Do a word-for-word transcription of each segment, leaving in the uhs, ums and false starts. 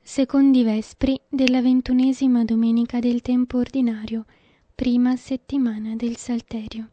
Secondi Vespri della ventunesima domenica del tempo ordinario, prima settimana del Salterio.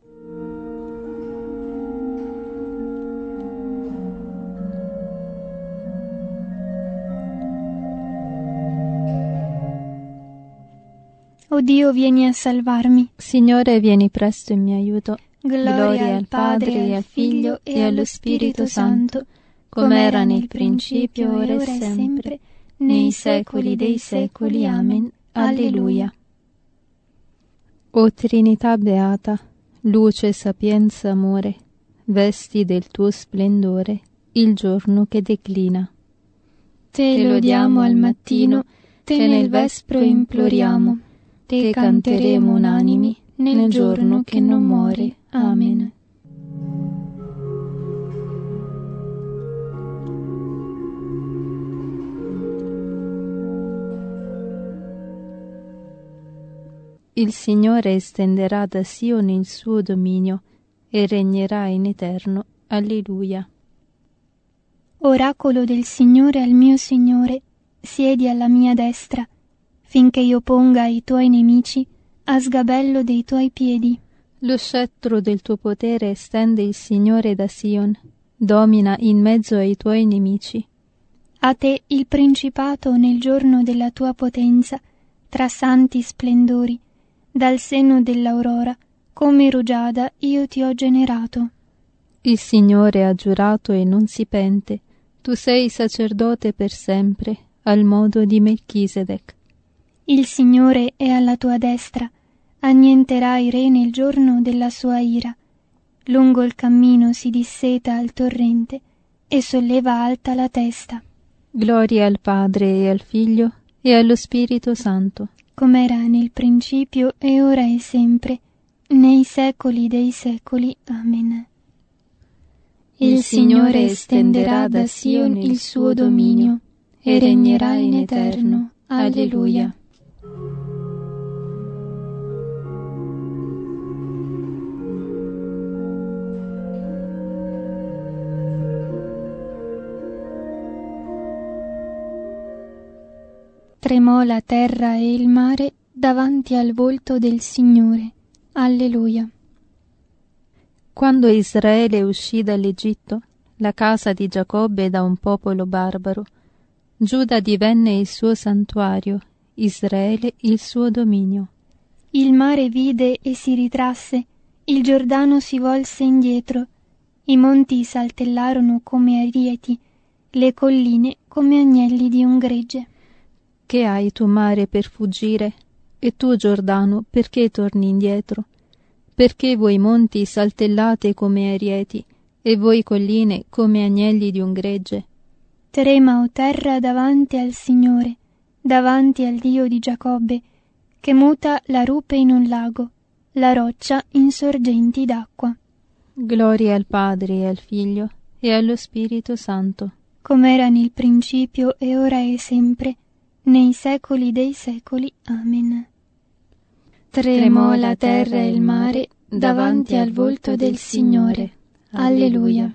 O Dio, vieni a salvarmi. Signore, vieni presto in mio aiuto. Gloria, Gloria al Padre, e al Figlio, e allo Spirito Santo, come era nel principio, ora e sempre, nei secoli dei secoli. Amen. Alleluia. O Trinità beata, luce, sapienza, amore, vesti del tuo splendore il giorno che declina. Te lodiamo al mattino, te nel vespro imploriamo, te canteremo unanimi nel giorno che non muore. Amen. Il Signore estenderà da Sione il suo dominio e regnerà in eterno. Alleluia. Oracolo del Signore al mio Signore, siedi alla mia destra, finché io ponga i tuoi nemici a sgabello dei tuoi piedi. Lo scettro del tuo potere estende il Signore da Sion, domina in mezzo ai tuoi nemici. A te il principato nel giorno della tua potenza, tra santi splendori, dal seno dell'aurora, come rugiada io ti ho generato. Il Signore ha giurato e non si pente, tu sei sacerdote per sempre, al modo di Melchisedec. Il Signore è alla tua destra, annienterà i re nel giorno della sua ira. Lungo il cammino si disseta il torrente e solleva alta la testa. Gloria al Padre e al Figlio e allo Spirito Santo, come era nel principio e ora e sempre, nei secoli dei secoli. Amen. Il Signore estenderà da Sion il suo dominio e regnerà in eterno. Alleluia. Tremò la terra e il mare davanti al volto del Signore. Alleluia. Quando Israele uscì dall'Egitto, la casa di Giacobbe da un popolo barbaro, Giuda divenne il suo santuario, Israele il suo dominio. Il mare vide e si ritrasse, il Giordano si volse indietro, i monti saltellarono come arieti, le colline come agnelli di un gregge. Che hai tu, mare, per fuggire? E tu, Giordano, perché torni indietro? Perché voi monti saltellate come arieti, e voi colline come agnelli di un gregge? Trema, o terra, davanti al Signore, davanti al Dio di Giacobbe, che muta la rupe in un lago, la roccia in sorgenti d'acqua. Gloria al Padre e al Figlio e allo Spirito Santo, come era nel principio e ora e sempre, nei secoli dei secoli. Amen. Tremò la terra e il mare davanti al volto del Signore. Alleluia.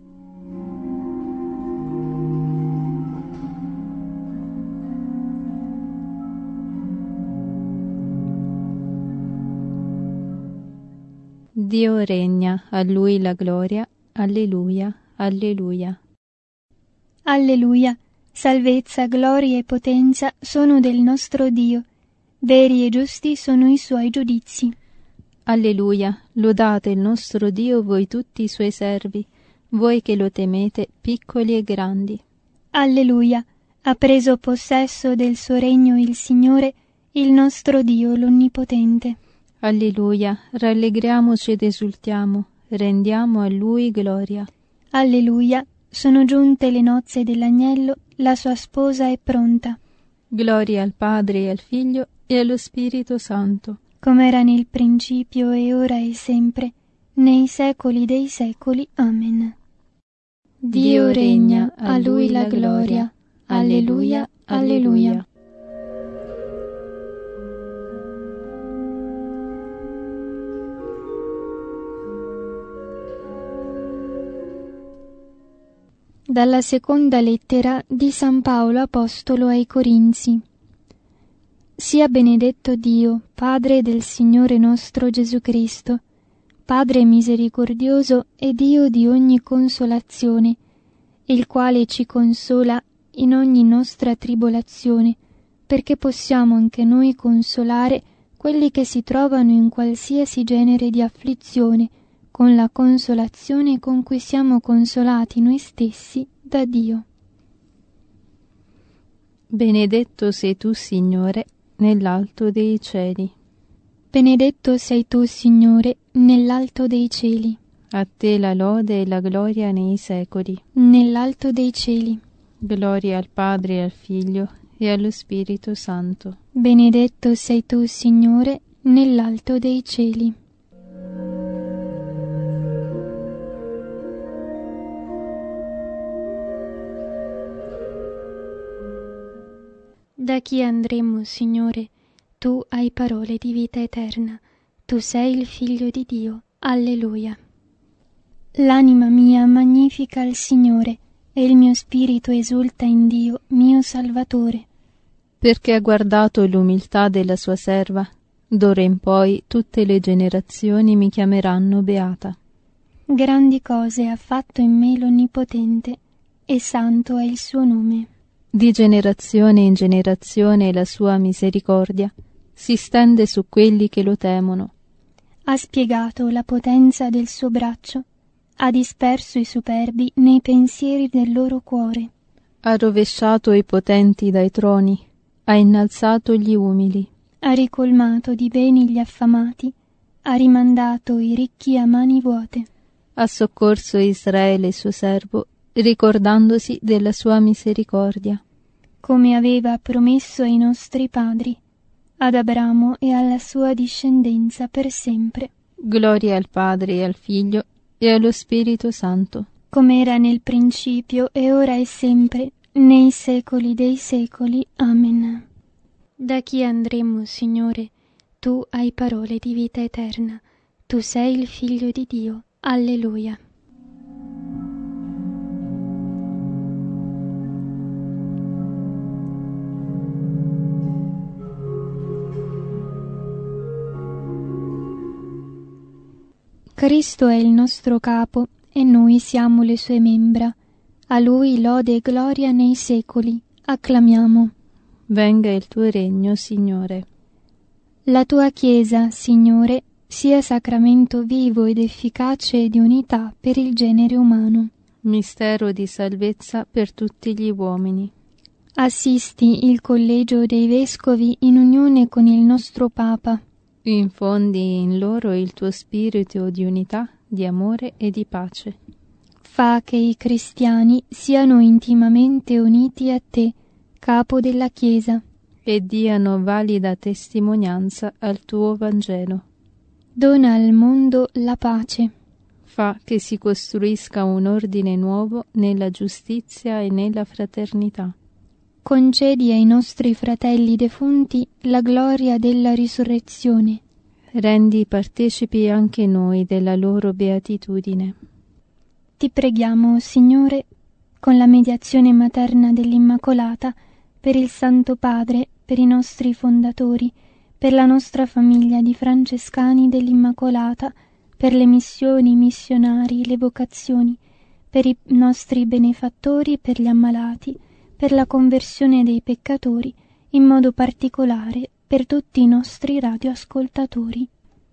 Dio regna, a Lui la gloria. Alleluia, alleluia. Alleluia. Salvezza, gloria e potenza sono del nostro Dio. Veri e giusti sono i suoi giudizi. Alleluia. Lodate il nostro Dio voi tutti i suoi servi, voi che lo temete, piccoli e grandi. Alleluia. Ha preso possesso del suo regno il Signore, il nostro Dio l'Onnipotente. Alleluia. Rallegriamoci ed esultiamo, rendiamo a Lui gloria. Alleluia. Sono giunte le nozze dell'agnello, la sua sposa è pronta. Gloria al Padre e al Figlio e allo Spirito Santo, come era nel principio e ora e sempre, nei secoli dei secoli. Amen. Dio regna, a Lui la gloria. Alleluia, alleluia. Dalla seconda lettera di San Paolo Apostolo ai Corinzi. Sia benedetto Dio, Padre del Signore nostro Gesù Cristo, Padre misericordioso e Dio di ogni consolazione, il quale ci consola in ogni nostra tribolazione, perché possiamo anche noi consolare quelli che si trovano in qualsiasi genere di afflizione, con la consolazione con cui siamo consolati noi stessi da Dio. Benedetto sei tu, Signore, nell'alto dei cieli. Benedetto sei tu, Signore, nell'alto dei cieli. A te la lode e la gloria nei secoli. Nell'alto dei cieli. Gloria al Padre e al Figlio e allo Spirito Santo. Benedetto sei tu, Signore, nell'alto dei cieli. Da chi andremo, Signore? Tu hai parole di vita eterna. Tu sei il Figlio di Dio. Alleluia. L'anima mia magnifica il Signore, e il mio spirito esulta in Dio, mio Salvatore. Perché ha guardato l'umiltà della sua serva. D'ora in poi tutte le generazioni mi chiameranno beata. Grandi cose ha fatto in me l'Onnipotente, e santo è il suo nome. Di generazione in generazione la sua misericordia si stende su quelli che lo temono. Ha spiegato la potenza del suo braccio, ha disperso i superbi nei pensieri del loro cuore. Ha rovesciato i potenti dai troni, ha innalzato gli umili. Ha ricolmato di beni gli affamati, ha rimandato i ricchi a mani vuote. Ha soccorso Israele suo servo, ricordandosi della sua misericordia. Come aveva promesso ai nostri padri, ad Abramo e alla sua discendenza per sempre. Gloria al Padre e al Figlio e allo Spirito Santo. Come era nel principio e ora e sempre, nei secoli dei secoli. Amen. Da chi andremo, Signore? Tu hai parole di vita eterna. Tu sei il Figlio di Dio. Alleluia. Cristo è il nostro capo e noi siamo le sue membra. A Lui lode e gloria nei secoli. Acclamiamo. Venga il tuo regno, Signore. La tua Chiesa, Signore, sia sacramento vivo ed efficace di unità per il genere umano. Mistero di salvezza per tutti gli uomini. Assisti il collegio dei vescovi in unione con il nostro Papa. Infondi in loro il tuo spirito di unità, di amore e di pace. Fa che i cristiani siano intimamente uniti a te, capo della Chiesa, e diano valida testimonianza al tuo Vangelo. Dona al mondo la pace. Fa che si costruisca un ordine nuovo nella giustizia e nella fraternità. Concedi ai nostri fratelli defunti la gloria della risurrezione. Rendi partecipi anche noi della loro beatitudine. Ti preghiamo, Signore, con la mediazione materna dell'Immacolata, per il Santo Padre, per i nostri fondatori, per la nostra famiglia di francescani dell'Immacolata, per le missioni, i missionari, le vocazioni, per i nostri benefattori, per gli ammalati, per la conversione dei peccatori, in modo particolare per tutti i nostri radioascoltatori.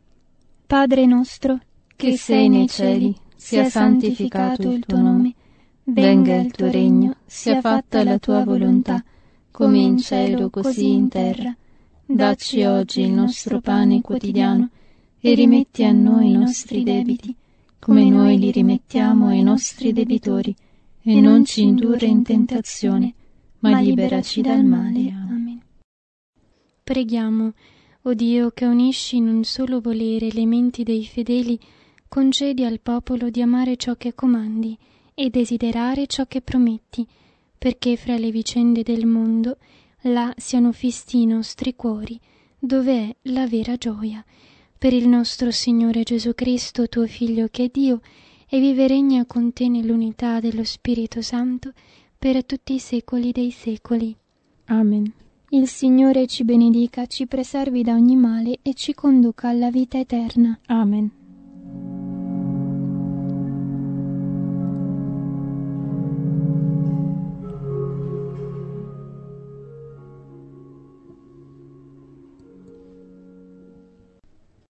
Padre nostro, che sei nei cieli, sia santificato il tuo nome, venga il tuo regno, sia fatta la tua volontà, come in cielo così in terra. Dacci oggi il nostro pane quotidiano e rimetti a noi i nostri debiti, come noi li rimettiamo ai nostri debitori, e non ci indurre in tentazione, ma liberaci dal male. Amen. Preghiamo, o Dio, che unisci in un solo volere le menti dei fedeli, concedi al popolo di amare ciò che comandi e desiderare ciò che prometti, perché fra le vicende del mondo là siano fissi i nostri cuori, dove è la vera gioia. Per il nostro Signore Gesù Cristo, tuo Figlio che è Dio, e vive e regna con te nell'unità dello Spirito Santo per tutti i secoli dei secoli. Amen. Il Signore ci benedica, ci preservi da ogni male e ci conduca alla vita eterna. Amen.